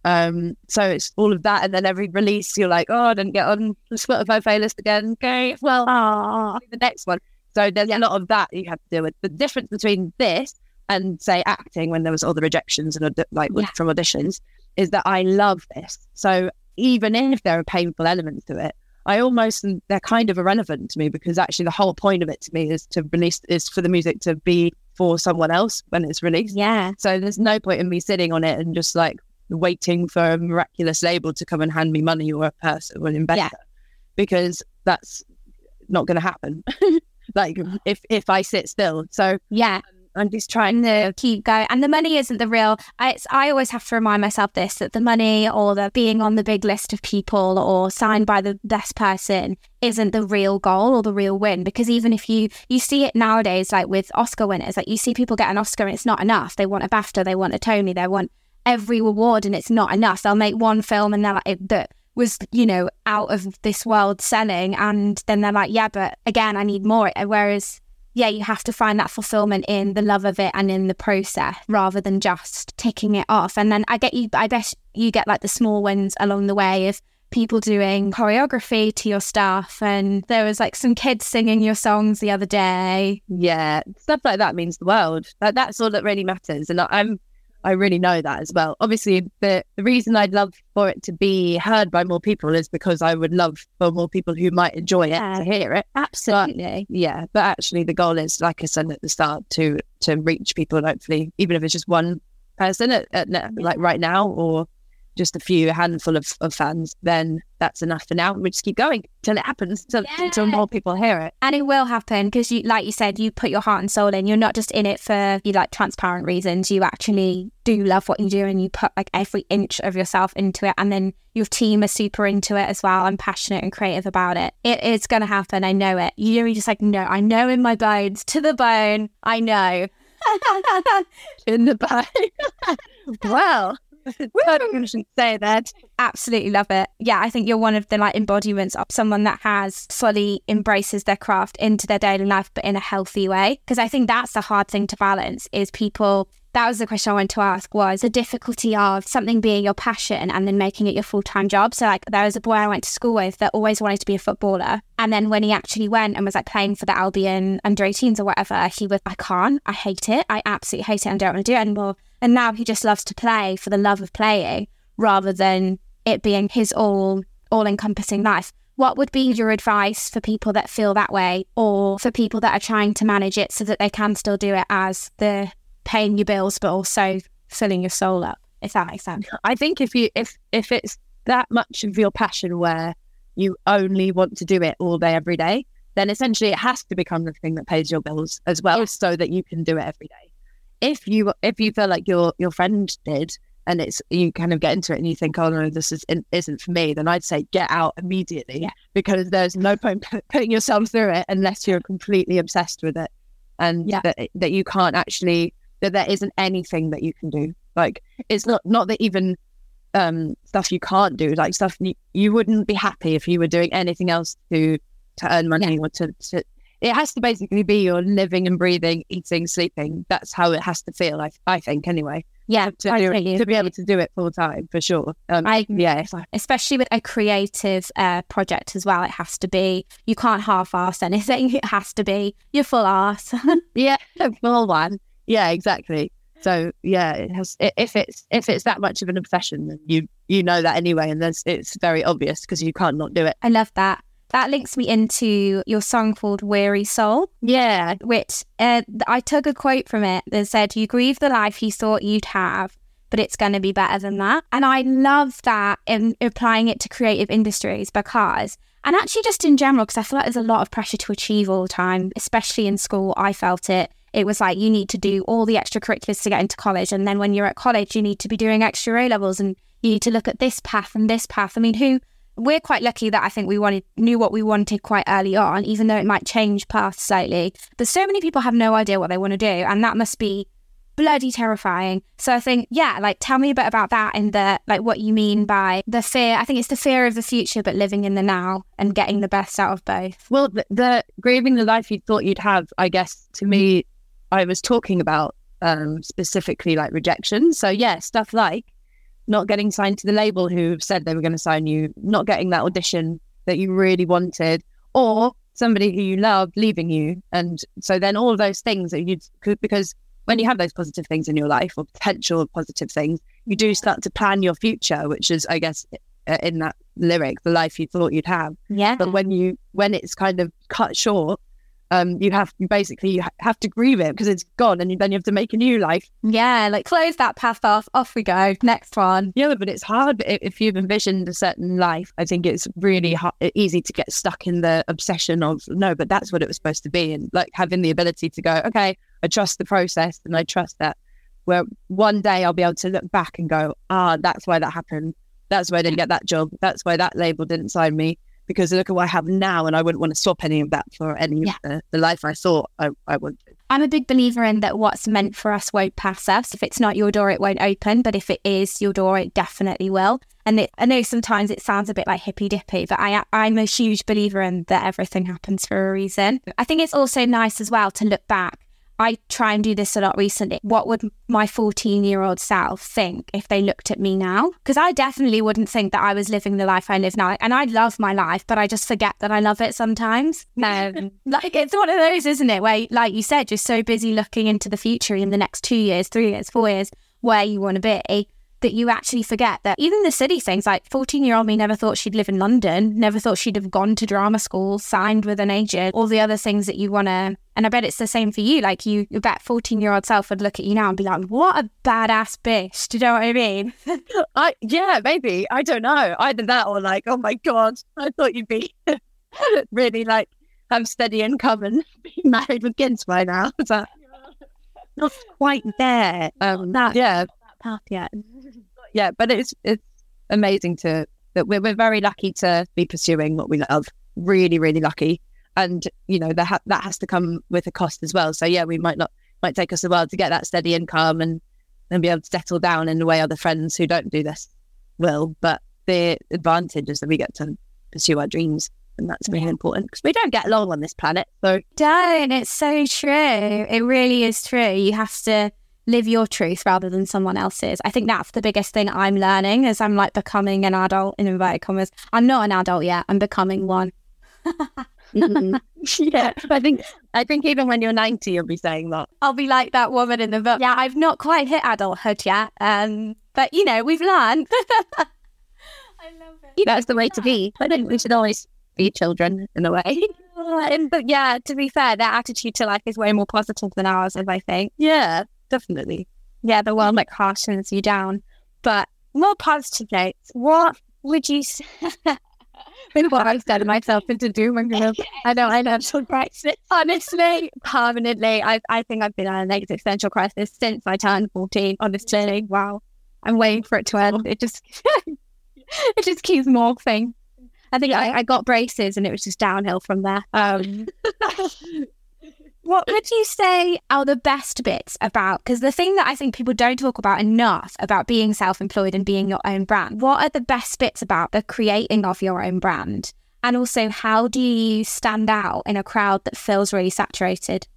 So it's all of that, and then every release you're like, oh, I didn't get on the Spotify playlist again. Okay, well, the next one. So there's a lot of that you have to deal with. The difference between this and say acting, when there was all the rejections and from auditions, is that I love this. So even if there are painful elements to it, they're kind of irrelevant to me, because actually the whole point of it to me is for the music to be for someone else when it's released. Yeah. So there's no point in me sitting on it and just like waiting for a miraculous label to come and hand me money or a purse or an investor, because that's not going to happen. Like if I sit still. So yeah, I'm just trying to keep going. And the money isn't the real. I always have to remind myself that the money or the being on the big list of people or signed by the best person isn't the real goal or the real win. Because even if you see it nowadays, like with Oscar winners, like you see people get an Oscar and it's not enough. They want a BAFTA, they want a Tony, they want every award, and it's not enough. They'll make one film and they're like, that was, out of this world selling, and then they're like, yeah, but again, I need more. Whereas, yeah, you have to find that fulfillment in the love of it and in the process rather than just ticking it off. And then I bet you get like the small wins along the way of people doing choreography to your stuff. And there was like some kids singing your songs the other day. Yeah, stuff like that means the world. That's all that really matters. And I really know that as well. Obviously, the reason I'd love for it to be heard by more people is because I would love for more people who might enjoy it to hear it. Absolutely. But actually the goal is, like I said at the start, to reach people, and hopefully, even if it's just one person like right now, or just a handful of fans, then that's enough for now. We just keep going till it happens, until more people hear it. And it will happen, because you, like you said, you put your heart and soul in. You're not just in it for transparent reasons. You actually do love what you do, and you put like every inch of yourself into it. And then your team are super into it as well and passionate and creative about it. It is going to happen. I know it. You're just like, no, I know in my bones, to the bone. I know. In the bone. Wow. I should say that. Absolutely love it. Yeah, I think you're one of the embodiments of someone that has fully embraces their craft into their daily life, but in a healthy way. Because I think that's the hard thing to balance, is people. That was the question I wanted to ask, was the difficulty of something being your passion and then making it your full-time job. So there was a boy I went to school with that always wanted to be a footballer. And then when he actually went and was playing for the Albion under-18s or whatever, he was, I can't, I hate it. I absolutely hate it and don't want to do it anymore. And now he just loves to play for the love of playing rather than it being his all-encompassing life. What would be your advice for people that feel that way, or for people that are trying to manage it so that they can still do it as the paying your bills but also filling your soul up, if that makes sense? I think if it's that much of your passion where you only want to do it all day every day, then essentially it has to become the thing that pays your bills as well, so that you can do it every day. If you feel like your friend did, and you kind of get into it and you think, oh no, this isn't for me, then I'd say get out immediately, because there's no point putting yourself through it unless you're completely obsessed with it, and that you can't actually, that there isn't anything that you can do. Like, it's not that even stuff you can't do, like stuff you wouldn't be happy if you were doing anything else to earn money, or to it has to basically be your living and breathing, eating, sleeping. That's how it has to feel, I think, anyway. Yeah, to be able to do it full time, for sure. Especially with a creative project as well, it has to be. You can't half-arse anything. It has to be your full arse. Yeah, full one. Yeah, exactly. So yeah, it has. If it's that much of an obsession, then you know that anyway, and it's very obvious because you can't not do it. I love that. That links me into your song called Weary Soul. Yeah. Which I took a quote from it that said, you grieve the life you thought you'd have, but it's going to be better than that. And I love that in applying it to creative industries, because, and actually just in general, because I feel like there's a lot of pressure to achieve all the time, especially in school. I felt it. It was like, you need to do all the extracurriculars to get into college. And then when you're at college, you need to be doing extra A-levels, and you need to look at this path and this path. I mean, we're quite lucky that I think we knew what we wanted quite early on, even though it might change paths slightly. But so many people have no idea what they want to do, and that must be bloody terrifying. So I think, tell me a bit about that, and what you mean by the fear. I think it's the fear of the future, but living in the now and getting the best out of both. Well, the grieving the life you thought you'd have, I guess, to me, I was talking about specifically rejection. So yeah, stuff like not getting signed to the label who said they were going to sign you, not getting that audition that you really wanted, or somebody who you love leaving you. And so then all of those things that you could, because when you have those positive things in your life, or potential positive things, you do start to plan your future, which is, I guess, in that lyric, the life you thought you'd have. Yeah. But when it's kind of cut short, you have to grieve it because it's gone, and then you have to make a new life. Yeah, like close that path off we go, next one. Yeah, but it's hard if you've envisioned a certain life. I think it's really easy to get stuck in the obsession of, no, but that's what it was supposed to be. And like having the ability to go, okay, I trust the process, and I trust that where one day I'll be able to look back and go, that's why that happened. That's why I didn't get that job. That's why that label didn't sign me, because look at what I have now, and I wouldn't want to swap any of that for any of the life I thought I would. I'm a big believer in that what's meant for us won't pass us. If it's not your door, it won't open. But if it is your door, it definitely will. And I know sometimes it sounds a bit like hippy-dippy, but I'm a huge believer in that everything happens for a reason. I think it's also nice as well to look back. I try and do this a lot recently. What would my 14-year-old self think if they looked at me now? Because I definitely wouldn't think that I was living the life I live now. And I love my life, but I just forget that I love it sometimes. Like, it's one of those, isn't it? Where, like you said, you're so busy looking into the future in the next 2 years, 3 years, 4 years, where you want to be, that you actually forget that even the silly things, like 14-year-old me never thought she'd live in London, never thought she'd have gone to drama school, signed with an agent, all the other things that you want to. And I bet it's the same for you. Like you bet 14-year-old self would look at you now and be like, what a badass bitch. Do you know what I mean? Yeah, maybe. I don't know. Either that or like, oh my God, I thought you'd be really like have steady income and be married with kids by now. Is that not quite there? That path yet. Yeah, but it's amazing that we're very lucky to be pursuing what we love. Really, really lucky. And you know that has to come with a cost as well. So yeah, we might take us a while to get that steady income and be able to settle down in the way other friends who don't do this will. But the advantage is that we get to pursue our dreams, and that's really important because we don't get along on this planet. So don't. It's so true. It really is true. You have to live your truth rather than someone else's. I think that's the biggest thing I'm learning as I'm like becoming an adult, in inverted commas. I'm not an adult yet. I'm becoming one. Yeah, I think even when you're 90, you'll be saying that. I'll be like that woman in the book. Yeah, I've not quite hit adulthood yet. But you know, we've learned. I love it. That's the way to be. I think we should always be children in a way. But yeah, to be fair, their attitude to life is way more positive than ours, I think. Yeah, definitely. Yeah, the world like harshens you down. But more positive notes. What would you say? With what I've said myself into doom and gloom. I know. Crisis. Honestly, permanently, I think I've been on an existential crisis since I turned 14. Honestly, wow. I'm waiting for it to end. It just keeps morphing. I think I got braces and it was just downhill from there. What would you say are the best bits about, because the thing that I think people don't talk about enough about being self-employed and being your own brand, what are the best bits about the creating of your own brand? And also, how do you stand out in a crowd that feels really saturated?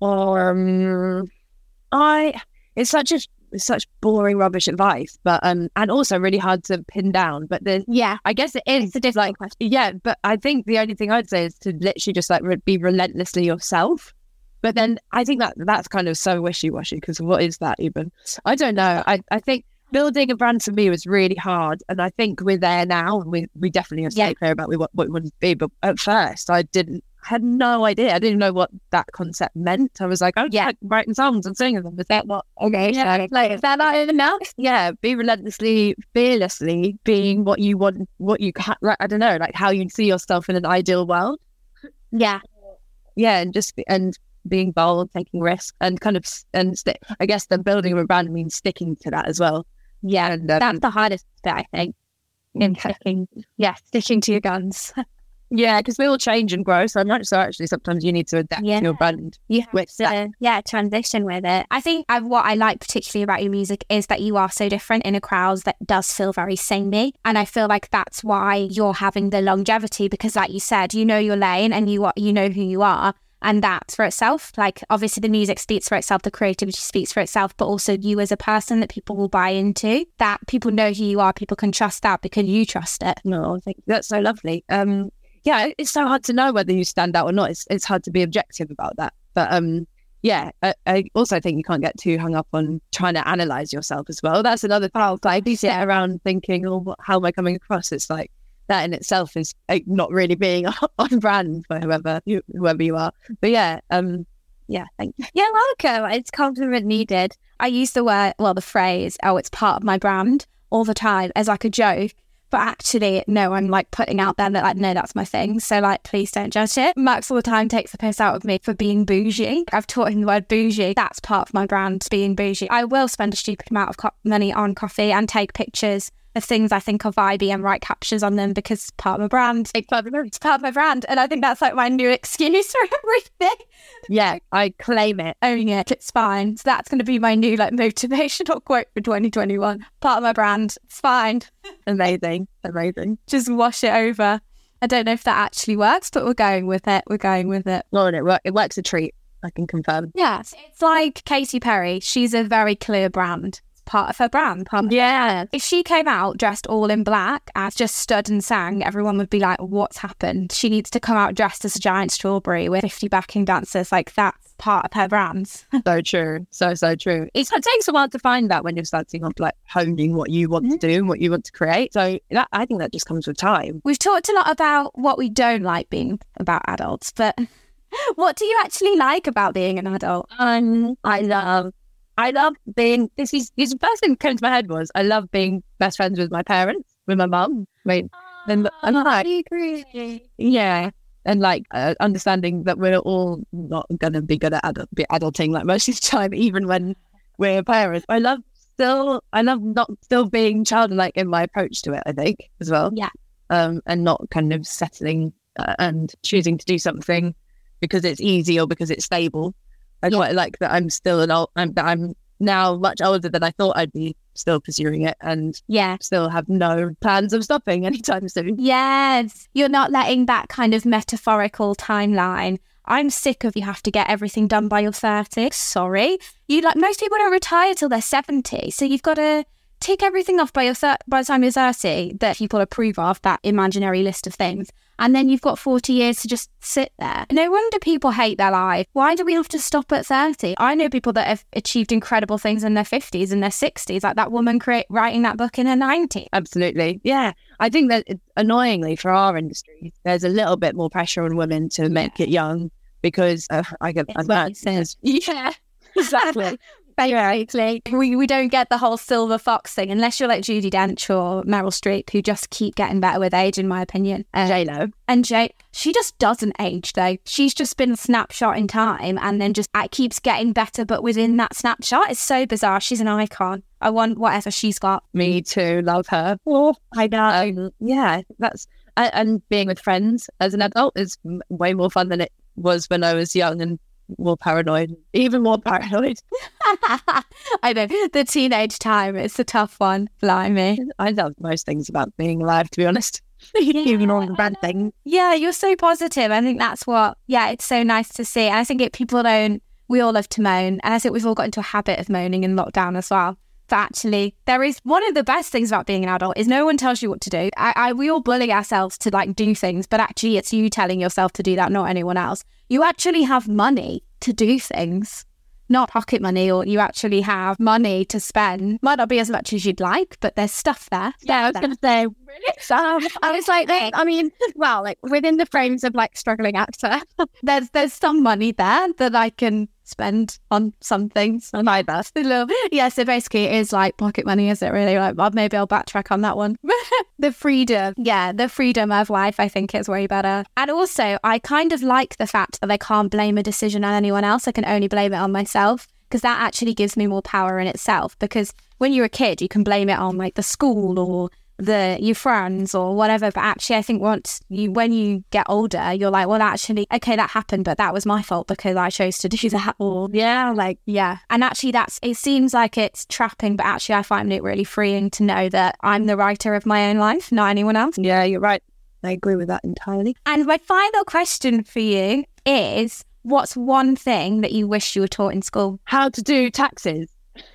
It's such boring rubbish advice, but and also really hard to pin down. But I guess it is. It's a different question. Yeah, but I think the only thing I'd say is to literally just like be relentlessly yourself. But then I think that's kind of so wishy-washy, because what is that even? I don't know. I think building a brand for me was really hard, and I think we're there now. We definitely have to stay clear about what it would be. But at first, I had no idea. I didn't know what that concept meant. I was like, oh yeah, writing songs and singing them. Is that what? Okay, like is that not enough? Yeah, be relentlessly, fearlessly being what you want, I don't know, like how you see yourself in an ideal world. Yeah, and being bold, taking risks, and I guess the building of a brand means sticking to that as well. Yeah, and that's the hardest bit, I think, in sticking to your guns. Yeah, because we all change and grow so much. So actually, sometimes you need to adapt to your brand. You have to, transition with it. I think what I like particularly about your music is that you are so different in a crowd that does feel very samey. And I feel like that's why you're having the longevity, because like you said, you know your lane and you know who you are. And that's for itself. Like, obviously the music speaks for itself, the creativity speaks for itself, but also you as a person that people will buy into, that people know who you are, people can trust that because you trust it. No, I think that's so lovely. Yeah, it's so hard to know whether you stand out or not. It's hard to be objective about that. But yeah, I also think you can't get too hung up on trying to analyze yourself as well. That's another thing. Like, you sit around thinking, oh, how am I coming across? It's like that in itself is not really being on brand for whoever you are. But yeah, yeah, thank you. You're welcome. It's compliment needed. I use the phrase, oh, it's part of my brand all the time as like a joke. But actually, no, I'm like putting out there that like, no, that's my thing. So like, please don't judge it. Max all the time takes the piss out of me for being bougie. I've taught him the word bougie. That's part of my brand, being bougie. I will spend a stupid amount of money on coffee and take pictures of things I think are vibey and write captions on them because it's part of my brand. It's part of my brand. And I think that's like my new excuse for everything. Yeah, I claim it. Owning it. It's fine. So that's going to be my new like motivational quote for 2021. Part of my brand. It's fine. Amazing. Just wash it over. I don't know if that actually works, but we're going with it. Well, it works a treat, I can confirm. Yes. It's like Katy Perry. She's a very clear brand. Part of her brand. Yeah. If she came out dressed all in black and just stood and sang, everyone would be like, what's happened? She needs to come out dressed as a giant strawberry with 50 backing dancers. Like, that's part of her brand. So true. So true. It takes a while to find that when you're starting off, like honing what you want to do and what you want to create. So I think that just comes with time. We've talked a lot about what we don't like being about adults, but what do you actually like about being an adult? I love being, this is the first thing that came to my head was, I love being best friends with my parents, with my mum. I agree. Yeah. And like understanding that we're all not going to be good at adulting like most of the time, even when we're parents. I love not still being childlike in my approach to it, I think, as well. Yeah. And not kind of settling and choosing to do something because it's easy or because it's stable. I quite like that I'm still I'm now much older than I thought I'd be, still pursuing it, and still have no plans of stopping anytime soon. Yes, you're not letting that kind of metaphorical timeline. I'm sick of you have to get everything done by your 30s. Sorry. Most people don't retire till they're 70, so you've got to tick everything off by the time you're 30 that people approve of, that imaginary list of things. And then you've got 40 years to just sit there. No wonder people hate their life. Why do we have to stop at 30? I know people that have achieved incredible things in their 50s and their 60s, like that woman writing that book in her 90s. Absolutely. Yeah. I think that annoyingly for our industry, there's a little bit more pressure on women to make it young because I get that. Yeah, exactly. Basically, we don't get the whole silver fox thing unless you're like Judi Dench or Meryl Streep, who just keep getting better with age, in my opinion. J-Lo. And she just doesn't age though. She's just been a snapshot in time and then just it keeps getting better, but within that snapshot, it's so bizarre. She's an icon. I want whatever she's got. Me too. Love her. Oh, I know. Yeah, that's and being with friends as an adult is way more fun than it was when I was young and even more paranoid. I know, the teenage time, it's a tough one. Blimey. I love most things about being alive, to be honest. Even all the bad things. Yeah, you're so positive. I think that's it's so nice to see. And I think we all love to moan. And I think we've all got into a habit of moaning in lockdown as well. But actually, there is one of the best things about being an adult is no one tells you what to do. We all bully ourselves to like do things, but actually it's you telling yourself to do that, not anyone else. You actually have money to do things, not pocket money, or you actually have money to spend. Might not be as much as you'd like, but there's stuff there. Yeah, I was going to say, really? So I was like, within the frames of like struggling actor, there's some money there that I can spend on some things. On my best. Yeah, so basically it is like pocket money, is it really? Like, maybe I'll backtrack on that one. The freedom of life, I think, is way better. And also, I kind of like the fact that I can't blame a decision on anyone else. I can only blame it on myself, because that actually gives me more power in itself. Because when you're a kid, you can blame it on like the school or your friends or whatever, but actually I think when you get older, you're like, well, actually, okay, that happened, but that was my fault because I chose to do that. Or and actually it seems like it's trapping, but actually I find it really freeing to know that I'm the writer of my own life, not anyone else. Yeah, you're right. I agree with that entirely. And my final question for you is, What's one thing that you wish you were taught in school? How to do taxes.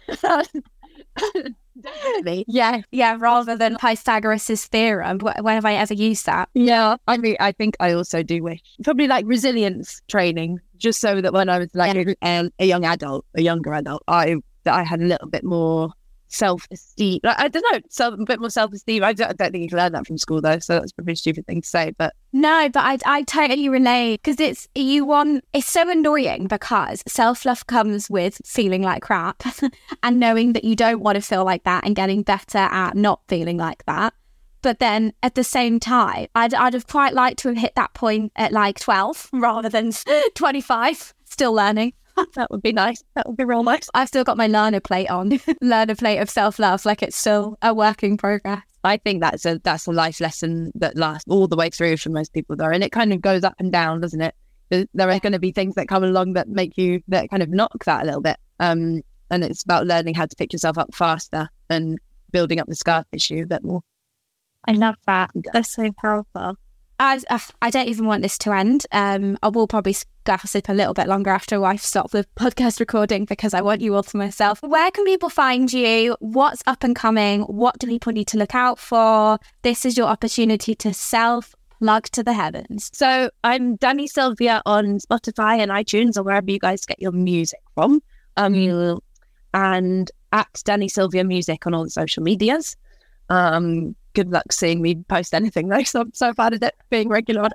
Definitely. Yeah, rather than Pythagoras' theorem. When have I ever used that? Yeah, I mean, I think I also do wish probably like resilience training, just so that when I was like a younger adult, I had a little bit more self-esteem. I don't know, a bit more self-esteem. I don't think you can learn that from school though, so that's probably a stupid thing to say. But no, but I totally relate, because it's so annoying, because self-love comes with feeling like crap and knowing that you don't want to feel like that and getting better at not feeling like that. But then at the same time, I'd have quite liked to have hit that point at like 12 rather than 25, still learning. That would be nice. That would be real nice. I've still got my learner plate on, learner plate of self-love, like it's still a work in progress. I think that's a life lesson that lasts all the way through for most people though. And it kind of goes up and down, doesn't it? There are going to be things that come along that that kind of knock that a little bit. And it's about learning how to pick yourself up faster and building up the scar tissue a bit more. I love that. That's so powerful. I don't even want this to end. I will probably gossip a little bit longer after I stop the podcast recording, because I want you all to myself. Where can people find you? What's up and coming? What do people need to look out for? This is your opportunity to self-plug to the heavens. So I'm Danny Sylvia on Spotify and iTunes, or wherever you guys get your music from. And at Danny Sylvia Music on all the social medias. Good luck seeing me post anything though, so I'm so bad at it being regular.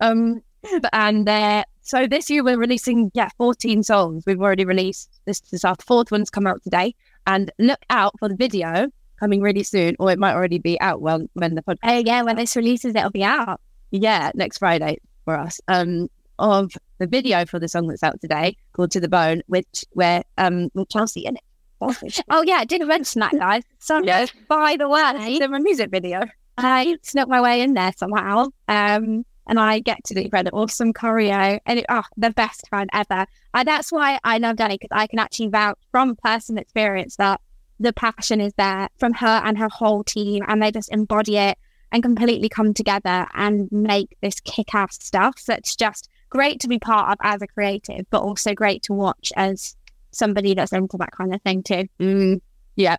So this year we're releasing 14 songs. We've already released this is our fourth one's come out today, and look out for the video coming really soon, or it might already be out when the podcast. When this releases, it'll be out. Next Friday for us. Of the video for the song that's out today called To The Bone, with Chelsea in it. Oh yeah, I didn't mention that, guys. Sorry. Yeah. By the way, it's in a music video. I snuck my way in there somehow, and I get to do awesome choreo, and the best fun ever. And that's why I love Danny, because I can actually vouch from personal experience that the passion is there from her and her whole team, and they just embody it and completely come together and make this kick-ass stuff that's just great to be part of as a creative, but also great to watch as somebody that's into that kind of thing too. Yeah.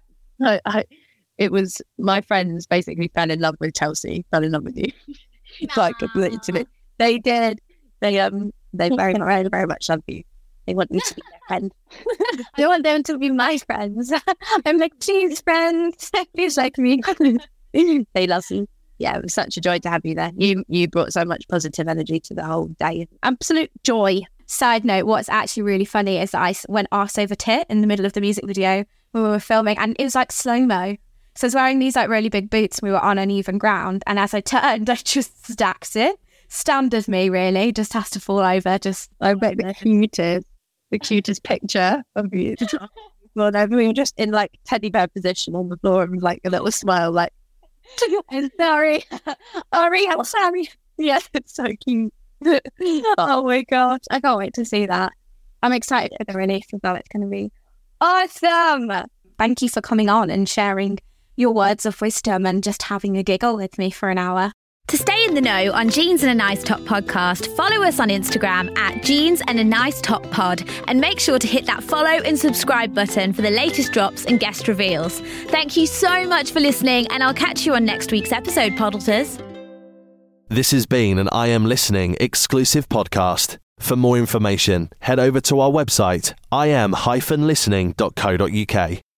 It was my friends basically fell in love with Chelsea, fell in love with you. Like literally. They did. They very, very, very much love you. They want me to be their friend. I want them to be my friends. I'm like, geez, friends, please like me. They love you. Yeah, it was such a joy to have you there. You brought so much positive energy to the whole day. Absolute joy. Side note, what's actually really funny is that I went arse over tit in the middle of the music video when we were filming, and it was like slow-mo. So I was wearing these like really big boots and we were on uneven ground, and as I turned, I just stacked it. Standard me, really. Just has to fall over. I bet the cutest picture of you. Well, no, we were just in like teddy bear position on the floor and like a little smile, like, I'm sorry. I'm sorry. Yeah, it's so cute. Oh my gosh, I can't wait to see that. I'm excited for the release as well. It's going to be awesome. Thank you for coming on and sharing your words of wisdom and just having a giggle with me for an hour. To stay in the know on Jeans and a Nice Top podcast, follow us on Instagram at Jeans and a Nice Top Pod, and make sure to hit that follow and subscribe button for the latest drops and guest reveals. Thank you so much for listening, and I'll catch you on next week's episode, Poddleters. This has been an I Am Listening exclusive podcast. For more information, head over to our website, im-listening.co.uk.